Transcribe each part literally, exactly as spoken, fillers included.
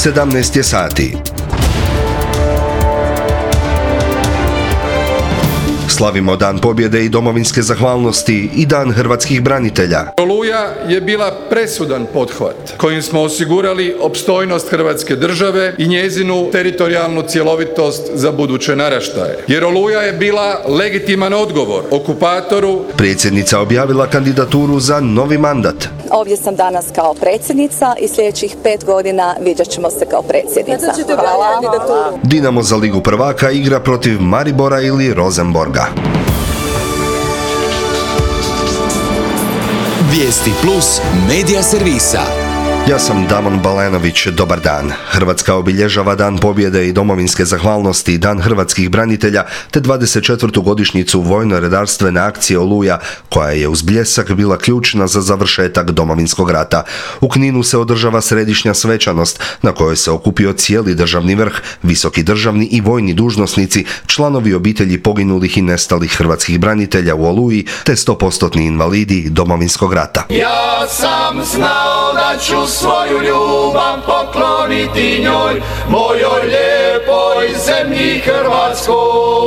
sedamnaest je sati. Slavimo Dan pobjede i domovinske zahvalnosti i Dan hrvatskih branitelja. Oluja je bila presudan pothvat kojim smo osigurali opstojnost Hrvatske države i njezinu teritorijalnu cjelovitost za buduće naraštaje. Jer Oluja je bila legitiman odgovor okupatoru. Predsjednica objavila kandidaturu za novi mandat. Ovdje sam danas kao predsjednica i sljedećih pet godina viđat ćemo se kao predsjednica. Hvala. Dinamo za Ligu prvaka igra protiv Maribora ili Rosenborga. Vijesti plus medija servisa. Ja sam Damon Balenović, dobar dan. Hrvatska obilježava Dan pobjede i domovinske zahvalnosti i Dan hrvatskih branitelja te dvadeset četvrtu godišnjicu vojno-redarstvene akcije Oluja, koja je uz bljesak bila ključna za završetak Domovinskog rata. U Kninu se održava središnja svečanost na kojoj se okupio cijeli državni vrh, visoki državni i vojni dužnosnici, članovi obitelji poginulih i nestalih hrvatskih branitelja u Oluji te stopostotni invalidi Domovinskog rata. Ja sam znao da ću svoju ljubav pokloniti njoj, mojoj lijepoj zemlji Hrvatskoj.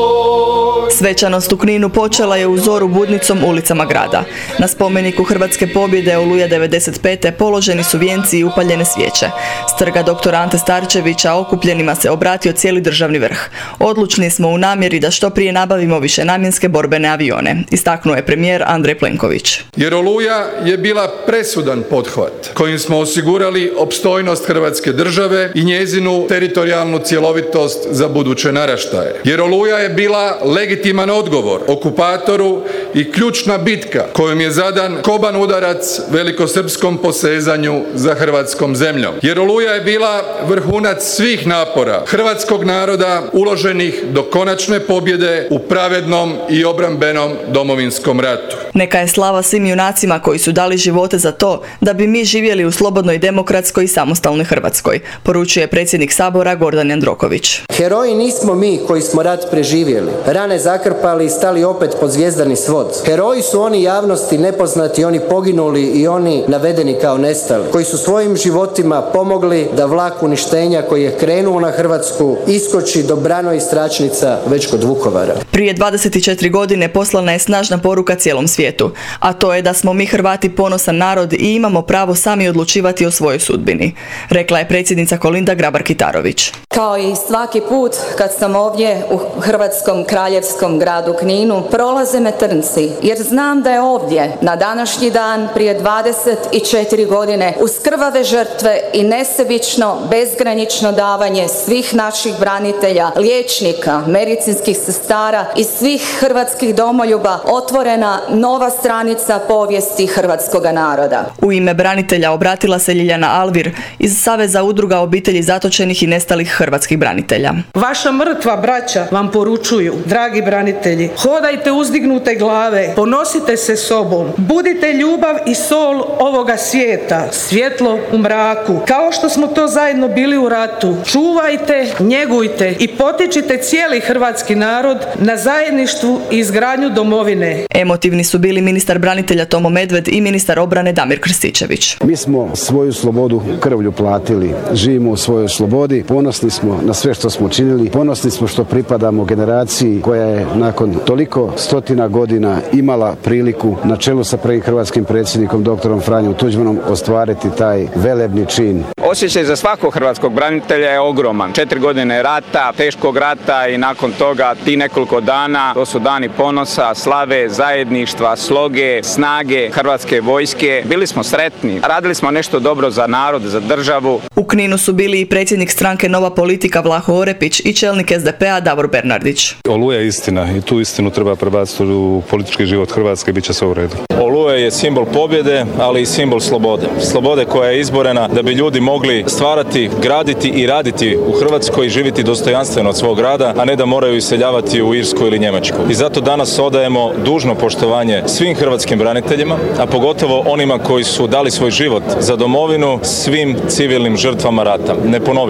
Svečanost u Kninu počela je u zoru budnicom ulicama grada. Na spomeniku Hrvatske pobjede Oluja devedeset pete položeni su vijenci i upaljene svijeće. S trga doktora Ante Starčevića okupljenima se obratio cijeli državni vrh. Odlučni smo u namjeri da što prije nabavimo višenamjenske borbene avione, istaknuo je premijer Andrej Plenković. Jer Oluja je bila presudan pothvat kojim smo osigurali opstojnost Hrvatske države i njezinu teritorijalnu cjelovitost za buduće naraštaje. Jer Oluja je bila legitiman odgovor okupatoru i ključna bitka kojom je zadan koban udarac velikosrpskom posezanju za hrvatskom zemljom. Jer Oluja je bila vrhunac svih napora hrvatskog naroda uloženih do konačne pobjede u pravednom i obrambenom Domovinskom ratu. Neka je slava svim junacima koji su dali živote za to da bi mi živjeli u slobodnoj, demokratskoj i samostalnoj Hrvatskoj, poručuje predsjednik Sabora Gordan Jandroković. Heroji nismo mi koji smo rat preživjeli, rane zakrpali i stali opet pod zvijezdani svod. Heroji su oni javnosti nepoznati, oni poginuli i oni navedeni kao nestali, koji su svojim životima pomogli da vlak uništenja koji je krenuo na Hrvatsku iskoči do Brano i Stračnica već kod Vukovara. Prije dvadeset četiri godine poslana je snažna poruka cijelom svijetu, a to je da smo mi Hrvati ponosan narod i imamo pravo sami odlučivati o svojoj sudbini, rekla je predsjednica Kolinda Grabar-Kitarović. Kao i svaki put kad sam ovdje u hrvatskom kraljevskom gradu Kninu, prolaze me trnci, jer znam da je ovdje na današnji dan prije dvadeset četiri godine uz krvave žrtve i nesebično, bezgranično davanje svih naših branitelja, liječnika, medicinskih sestara i svih hrvatskih domoljuba otvorena nova stranica povijesti hrvatskoga naroda. U ime branitelja obratila se Ljiljana Alvir iz Saveza udruga obitelji zatočenih i nestalih hrvatskih branitelja. Vaša mrtva braća vam poručuju, dragi branitelji, hodajte uzdignute glave, ponosite se sobom, budite ljubav i sol ovoga svijeta, svjetlo u mraku. Kao što smo to zajedno bili u ratu, čuvajte, njegujte i potičite cijeli hrvatski narod na zajedništvu i izgradnju domovine. Emotivni su bili ministar branitelja Tomo Medved i ministar obrane Damir Krstičević. Mi smo svoju slobodu krvlju platili, živimo u svojoj slobodi, ponosni smo na sve što smo činili, ponosni smo što pripadamo generaciji koja je nakon toliko stotina godina imala priliku na čelu sa prvim hrvatskim predsjednikom doktorom Franjom Tuđmanom ostvariti taj velebni čin. Osjećaj za svakog hrvatskog branitelja je ogroman. Četiri godine rata, teškog rata i nakon toga ti nekoliko dana, to su dani ponosa, slave, zajedništva, sloge, snage hrvatske vojske. Bili smo sretni, radili smo nešto dobro za narod, za državu. U Kninu su bili i predsjednik stranke Nova politika Vlaho Orepić i čelnik es de pe a Davor Bernardić. Oluja je istina i tu istinu treba prebaciti u politički život Hrvatske, bit će sve u redu. Oluja je simbol pobjede, ali i simbol slobode. Slobode koja je izborena da bi ljudi mogli stvarati, graditi i raditi u Hrvatskoj i živjeti dostojanstveno od svog rada, a ne da moraju iseljavati u Irsku ili Njemačku. I zato danas odajemo dužno poštovanje svim hrvatskim braniteljima, a pogotovo onima koji su dali svoj život za domovinu, svim civilnim žrtvama rata. Ne ponovilo se.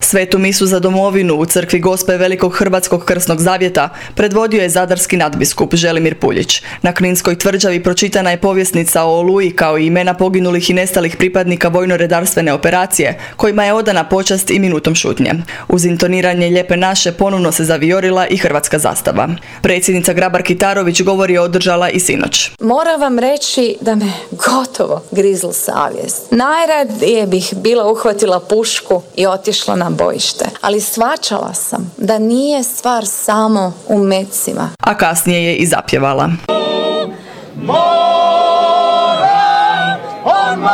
Svetu misu za domovinu u crkvi Gospe Velikog Hrvatskog krsnog zavjeta predvodio je zadarski nadbiskup Želimir Puljić. Na Kninskoj tvrđavi pročitana je povjesnica o Oluji kao i imena poginulih i nestalih pripadnika vojno-redarstvene operacije, kojima je odana počast i minutom šutnje. Uz intoniranje Lijepe naše ponovno se zavijorila i hrvatska zastava. Predsjednica Grabar-Kitarović govor je održala i sinoć. Moram vam reći da me gotovo grizla savjest. Najradije bih bila uhvatila pušku i otišla na bojište, ali shvaćala sam da nije stvar samo u mecima. A kasnije je i zapjevala. Mora, on mora,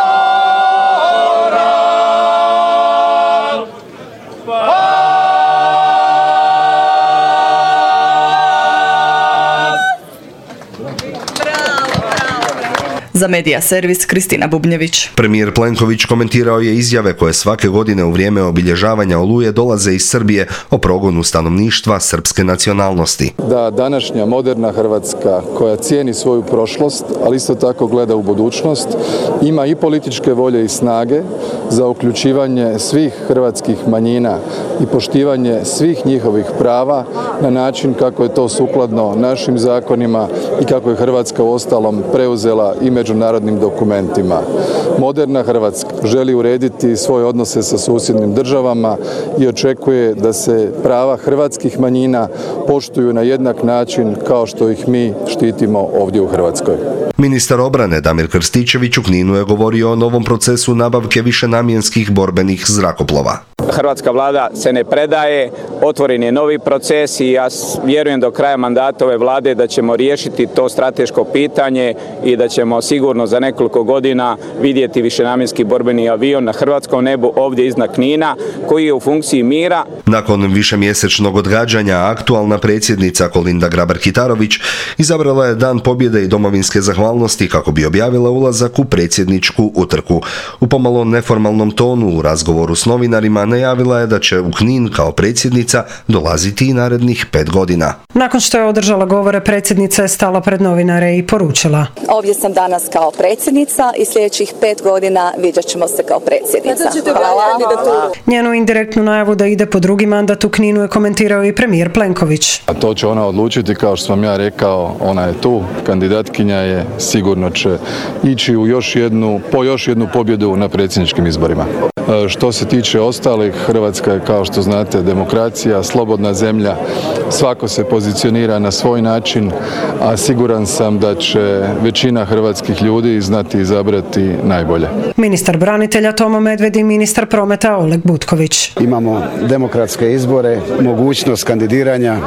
Za Medija servis Kristina Bubnjević. Premijer Plenković komentirao je izjave koje svake godine u vrijeme obilježavanja Oluje dolaze iz Srbije o progonu stanovništva srpske nacionalnosti. Da današnja moderna Hrvatska koja cijeni svoju prošlost, ali isto tako gleda u budućnost, ima i političke volje i snage za uključivanje svih hrvatskih manjina i poštivanje svih njihovih prava na način kako je to sukladno našim zakonima i kako je Hrvatska uostalom preuzela i međunarodnim dokumentima. Moderna Hrvatska želi urediti svoje odnose sa susjednim državama i očekuje da se prava hrvatskih manjina poštuju na jednak način kao što ih mi štitimo ovdje u Hrvatskoj. Ministar obrane Damir Krstičević u Kninu je govorio o novom procesu nabavke višenamjenskih borbenih zrakoplova. Hrvatska vlada se ne predaje, otvoren je novi proces i ja vjerujem do kraja mandata ove vlade da ćemo riješiti to strateško pitanje i da ćemo sigurno za nekoliko godina vidjeti višenamjenski borbeni avion na hrvatskom nebu ovdje iznad Knina koji je u funkciji mira. Nakon višemjesečnog odgađanja aktualna predsjednica Kolinda Grabar-Kitarović izabrala je Dan pobjede i domovinske zahvalnosti kako bi objavila ulazak u predsjedničku utrku. U pomalo neformalnom tonu u razgovoru s novinarima najavila je da će u Knin kao predsjednica dolaziti i narednih pet godina. Nakon što je održala govore, predsjednica je stala pred novinare i poručila: Ovdje sam danas kao predsjednica i sljedećih pet godina viđat ćemo se kao predsjednica. Hvala. Njenu indirektnu najavu da ide po drugi mandat u Kninu je komentirao i premijer Plenković. A to će ona odlučiti, kao što sam ja rekao, ona je tu, kandidatkinja je, sigurno će ići u još jednu, po još jednu pobjedu na predsjedničkim izborima. Što se tiče ostalih, Hrvatska je, kao što znate, demokracija, slobodna zemlja, svako se pozicionira na svoj način, a siguran sam da će većina hrvatskih ljudi znati izabrati najbolje. Ministar branitelja Tomo Medved i ministar prometa Oleg Butković. Imamo demokratske izbore, mogućnost kandidiranja.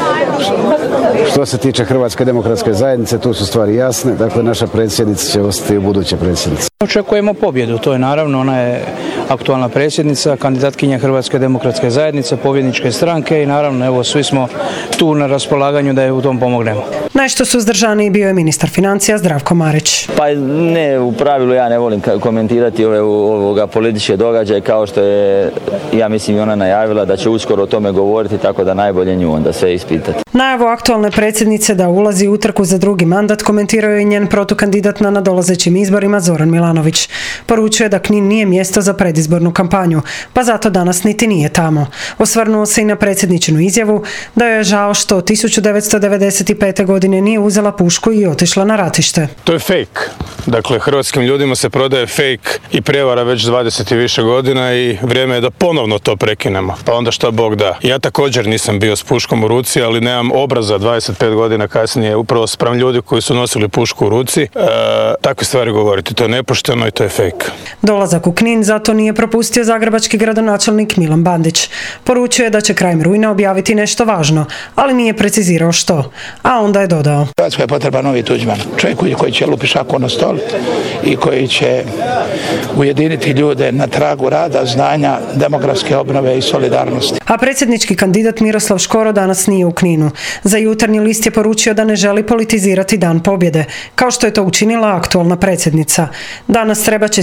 Što se tiče Hrvatske demokratske zajednice, tu su stvari jasne, dakle naša predsjednica će ostati u buduće predsjednice. Očekujemo pobjedu, to je naravno, ona je aktualna predsjednica, kandidatkinja Hrvatske demokratske zajednice, pobjedničke stranke i naravno, evo, svi smo tu na raspolaganju da je u tom pomognemo. Nešto suzdržaniji bio je ministar financija Zdravko Marić. Pa ne, u pravilu ja ne volim komentirati ove ovoga političke događaje, kao što je, ja mislim, i ona najavila da će uskoro o tome govoriti, tako da najbolje nju onda sve ispitati. Najavu aktualne predsjednice da ulazi u utrku za drugi mandat komentirao je njen protukandidat na nadolazećim izborima Zoran Milanović. Poručuje da Knin nije mjesto za predizbornu kampanju, pa zato danas niti nije tamo. Osvrnuo se i na predsjedničinu izjavu da joj je žao što tisuću devetsto devedeset pete. godine nije uzela pušku i otišla na ratište. To je fake. Dakle, hrvatskim ljudima se prodaje fake i prijevara već dvadeset i više godina i vrijeme je da ponovno to prekinemo. Pa onda šta Bog da. Ja također nisam bio s puškom u ruci, ali nemam obraza dvadeset pet godina kasnije upravo spram ljudi koji su nosili pušku u ruci. E, takve stvari govoriti. To je nepošteno i to je fake. Dolazak u Knin zato nije propustio zagrebački gradonačelnik Milan Bandić. Poručio je da će krajem rujna objaviti nešto važno, ali nije precizirao što. A onda je dodao: Hrvatskoj je potreban novi Tuđman. Čovjek koji će lupi šaku na stol i koji će ujediniti ljude na tragu rada, znanja, demografske obnove i solidarnosti. A predsjednički kandidat Miroslav Škoro danas nije u Kninu. Za Jutarnji list je poručio da ne želi politizirati Dan pobjede, kao što je to učinila aktualna predsjednica. Danas treba čestitati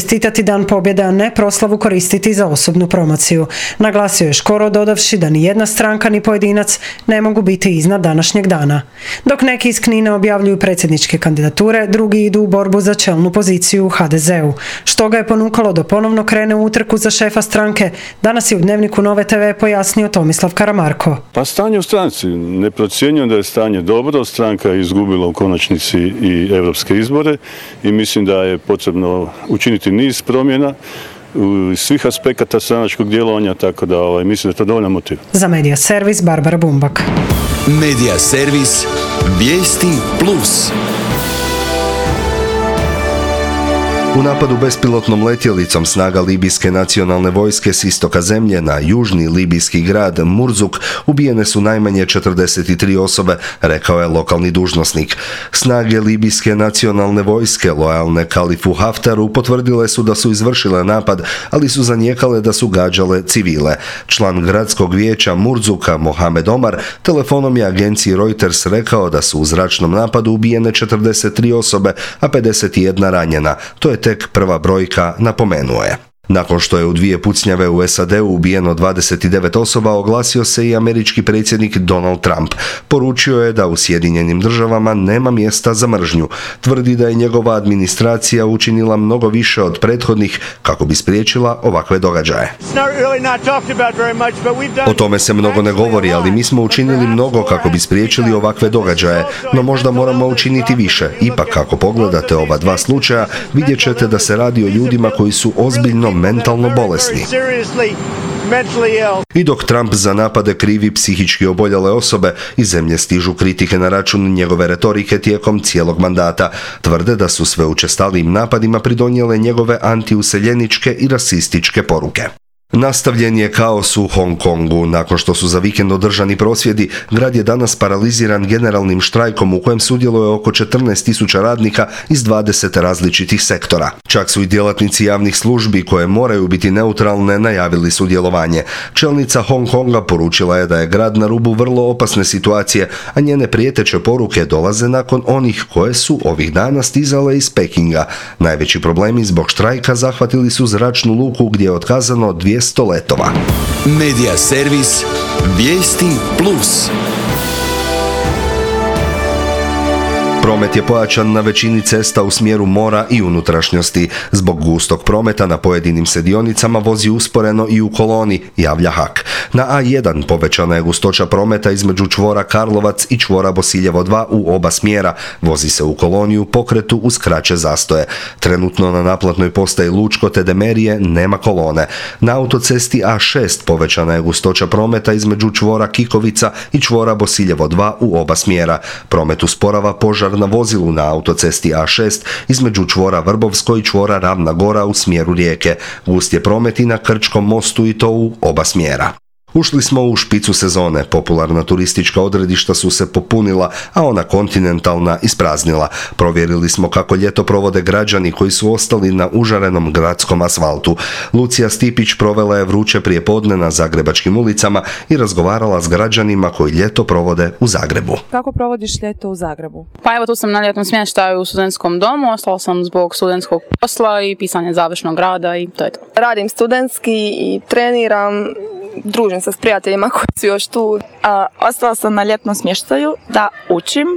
čestitati Dan pobjede, a ne proslavu koristiti za osobnu promociju. Naglasio je Škoro dodavši da ni jedna stranka ni pojedinac ne mogu biti iznad današnjeg dana. Dok neki iz Knina objavljuju predsjedničke kandidature, drugi idu u borbu za čelnu poziciju u ha de zeu. Što ga je ponukalo da ponovno krene u utrku za šefa stranke, danas je u Dnevniku Nove te ve pojasnio Tomislav Karamarko. Pa stanje u stranci. Ne procjenjujem da je stanje dobro. Stranka je izgubila u konačnici i europske izbore i mislim da je potrebno učiniti niz promjena u svih aspekata stranačkog djelovanja, tako da ovaj, mislim da je to dovoljno motiv. Za Medija servis Barbara Bumbak. Medija servis Vijesti plus. U napadu bespilotnom letjelicom snaga Libijske nacionalne vojske s istoka zemlje na južni libijski grad Murzuk ubijene su najmanje četrdeset tri osobe, rekao je lokalni dužnosnik. Snage Libijske nacionalne vojske, lojalne Kalifu Haftaru, potvrdile su da su izvršile napad, ali su zanijekale da su gađale civile. Član gradskog vijeća Murzuka, Mohamed Omar, telefonom je agenciji Reuters rekao da su u zračnom napadu ubijene četrdeset tri osobe, a pedeset jedna ranjena. To je tek prva brojka, napomenuo je. Nakon što je u dvije pucnjave u es a de u ubijeno dvadeset devet osoba, oglasio se i američki predsjednik Donald Trump. Poručio je da u Sjedinjenim državama nema mjesta za mržnju. Tvrdi da je njegova administracija učinila mnogo više od prethodnih kako bi spriječila ovakve događaje. O tome se mnogo ne govori, ali mi smo učinili mnogo kako bi spriječili ovakve događaje, no možda moramo učiniti više. Ipak, ako pogledate ova dva slučaja, vidjet ćete da se radi o ljudima koji su ozbiljno mentalno bolesni. I dok Trump za napade krivi psihički oboljele osobe, iz zemlje stižu kritike na račun njegove retorike tijekom cijelog mandata. Tvrde da su sve učestalijim napadima pridonijele njegove antiuseljeničke i rasističke poruke. Nastavljen je kaos u Hong Kongu. Nakon što su za vikend održani prosvjedi, grad je danas paraliziran generalnim štrajkom u kojem sudjeluje oko četrnaest tisuća radnika iz dvadeset različitih sektora. Čak su i djelatnici javnih službi koje moraju biti neutralne najavili sudjelovanje. Čelnica Hong Konga poručila je da je grad na rubu vrlo opasne situacije, a njene prijeteće poruke dolaze nakon onih koje su ovih dana stizale iz Pekinga. Najveći problemi zbog štrajka zahvatili su zračnu luku gdje je otkazano dvjesto letova. Medija servis Vijesti plus. Promet je pojačan na većini cesta u smjeru mora i unutrašnjosti. Zbog gustog prometa na pojedinim se dionicama vozi usporeno i u koloni, javlja Hak. Na a jedan povećana je gustoća prometa između čvora Karlovac i čvora Bosiljevo dva u oba smjera. Vozi se u koloniju pokretu uz kraće zastoje. Trenutno na naplatnoj postaji Lučko te Demerije nema kolone. Na autocesti a šest povećana je gustoća prometa između čvora Kikovica i čvora Bosiljevo dva u oba smjera. Promet usporava požar na vozilu na autocesti a šest između čvora Vrbovsko i čvora Ravna Gora u smjeru Rijeke. Gust je promet i na Krčkom mostu i to u oba smjera. Ušli smo u špicu sezone, popularna turistička odredišta su se popunila, a ona kontinentalna ispraznila. Provjerili smo kako ljeto provode građani koji su ostali na užarenom gradskom asfaltu. Lucija Stipić provela je vruće prijepodne na zagrebačkim ulicama i razgovarala s građanima koji ljeto provode u Zagrebu. Kako provodiš ljeto u Zagrebu? Pa evo, tu sam na ljetnom smještaju u studentskom domu, ostala sam zbog studentskog posla i pisanja završnog rada i to je to. Radim studentski i treniram. Družim se s prijateljima koji su još tu. A, ostala sam na ljetnom smještaju da učim,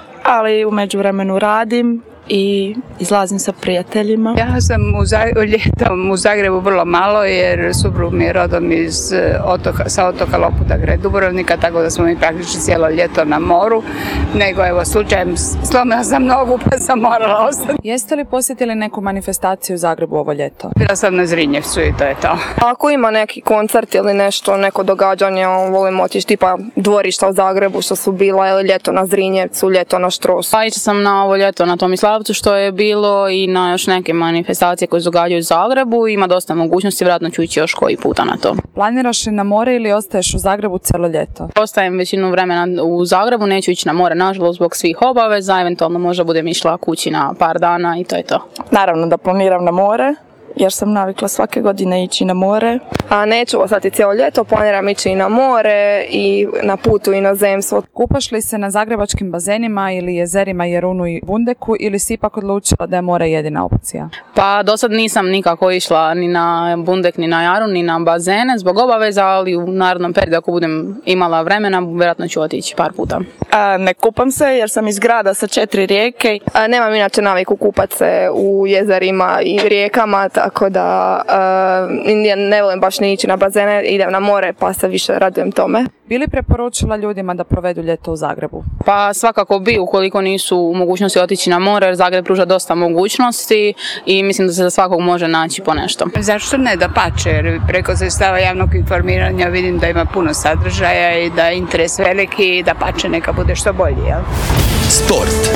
ali u međuvremenu radim i izlazim sa prijateljima. Ja sam u Zagrebu, ljetom u Zagrebu vrlo malo jer suprug mi je rodom iz otoka, sa otoka Loputa kraj Dubrovnika, tako da smo mi praktično cijelo ljeto na moru, nego evo slučajem slomila sam nogu pa sam morala ostati. Jeste li posjetili neku manifestaciju u Zagrebu ovo ljeto? Bila sam na Zrinjevcu i to je to. Ako ima neki koncert ili nešto, neko događanje, volim otići tipa dvorišta u Zagrebu što su bila, ili ljeto na Zrinjevcu, ljeto na Štrosu. Pa išla sam na ovo ljeto na Tomislavcu što je bilo i na još neke manifestacije koje se događaju u Zagrebu. Ima dosta mogućnosti, vjerojatno ću ići još koji puta na to. Planiraš li na more ili ostaješ u Zagrebu cijelo ljeto? Ostajem većinu vremena u Zagrebu, neću ići na more nažalost zbog svih obaveza, eventualno možda budem išla kući na par dana i to je to. Naravno da planiram na more jer sam navikla svake godine ići na more. A neću ostati cijelo ljeto, planiram ići i na more i na putu i inozemstvo. Kupaš li se na zagrebačkim bazenima ili jezerima Jerunu i Bundeku ili si ipak odlučila da je more jedina opcija? Pa do sad nisam nikako išla ni na Bundek, ni na Jarun, ni na bazene zbog obaveza, ali u narednom periodu ako budem imala vremena, vjerojatno ću otići par puta. A, ne kupam se jer sam iz grada sa četiri rijeke. A, nemam inače naviku kupat se u jezerima i rijekama, tako da a, ne volim baš ni ići na bazene, idem na more pa se više radujem tome. Bi li preporučila ljudima da provedu ljeto u Zagrebu? Pa svakako bi, ukoliko nisu u mogućnosti otići na more, jer Zagreb pruža dosta mogućnosti i mislim da se za svakog može naći po nešto. Zašto ne, da pače, jer preko sredstava javnog informiranja vidim da ima puno sadržaja i da je interes veliki i da pače neka bude što bolji. Jel? Sport.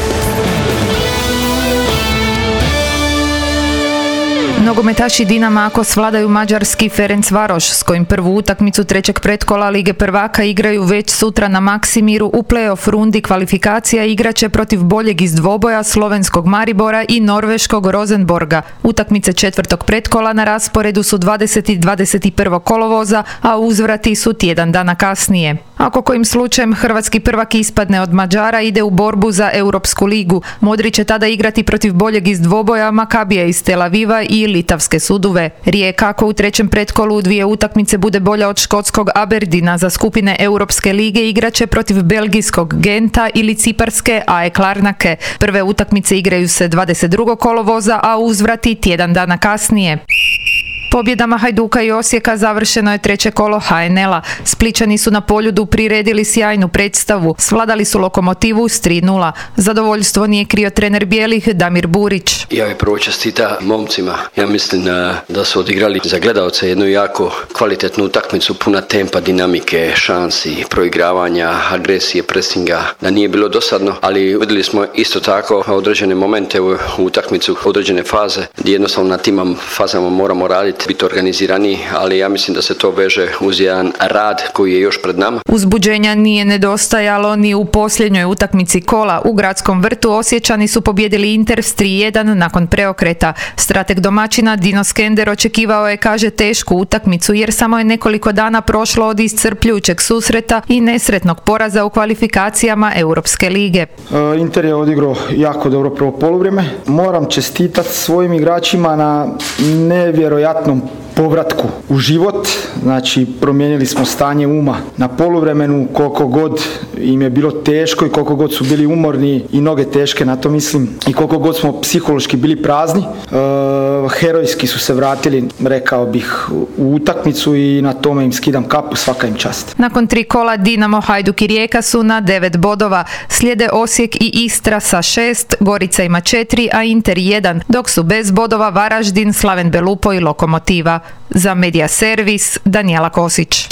Nogometaši Dinama Akos vladaju mađarski Ferencvaroš, s kojim prvu utakmicu trećeg pretkola Lige prvaka igraju već sutra na Maksimiru u play-off rundi kvalifikacija igraće protiv boljeg iz dvoboja slovenskog Maribora i norveškog Rosenborga. Utakmice četvrtog pretkola na rasporedu su dvadesetog i dvadeset prvog kolovoza, a uzvrati su tjedan dana kasnije. Ako kojim slučajem hrvatski prvak ispadne od Mađara, ide u borbu za Europsku ligu. Modri će tada igrati protiv boljeg iz dvoboja Makabija iz Tel Aviva i litavske Suduve. Rijeka, ako u trećem pretkolu u dvije utakmice bude bolja od škotskog Aberdina za skupine Europske lige, igraće protiv belgijskog Genta ili ciparske A E Klarnake. Prve utakmice igraju se dvadeset drugog kolovoza, a uzvrati tjedan dana kasnije. Pobjedama Hajduka i Osijeka završeno je treće kolo H N L-a. Splićani su na Poljudu priredili sjajnu predstavu. Svladali su Lokomotivu s tri nula. Zadovoljstvo nije krio trener bijelih Damir Burić. Ja bih prvo čestita momcima. Ja mislim da su odigrali za gledalce jednu jako kvalitetnu utakmicu, puna tempa, dinamike, šansi, proigravanja, agresije, presinga. Da nije bilo dosadno, ali vidjeli smo isto tako određene momente u utakmicu, određene faze gdje jednostavno na tim fazama moramo raditi, biti organizirani, ali ja mislim da se to veže uz jedan rad koji je još pred nama. Uzbuđenja nije nedostajalo ni u posljednjoj utakmici kola. U Gradskom vrtu Osječani su pobjedili Inter s tri jedan nakon preokreta. Strateg domaćina Dino Skender očekivao je, kaže, tešku utakmicu jer samo je nekoliko dana prošlo od iscrpljujućeg susreta i nesretnog poraza u kvalifikacijama Europske lige. Inter je odigrao jako dobro prvo poluvrijeme. Moram čestitati svojim igračima na nevjerojatnom povratku u život, znači promijenili smo stanje uma na poluvremenu, koliko god im je bilo teško i koliko god su bili umorni i noge teške, na to mislim, i koliko god smo psihološki bili prazni, e, herojski su se vratili, rekao bih, u utakmicu i na tome im skidam kapu, svaka im čast. Nakon tri kola Dinamo, Hajduk i Rijeka su na devet bodova, slijede Osijek i Istra sa šest, Gorica ima četiri, a Inter jedan, dok su bez bodova Varaždin, Slaven Belupo i Lokomotiva. Za Medija servis, Danijela Kosić.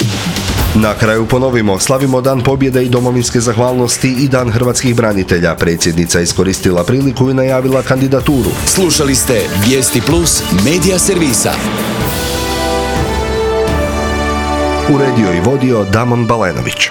Na kraju ponovimo, slavimo Dan pobjede i domovinske zahvalnosti i Dan hrvatskih branitelja. Predsjednica iskoristila priliku i najavila kandidaturu. Slušali ste Vijesti Plus Medija servisa. Uredio i vodio Damon Balenović.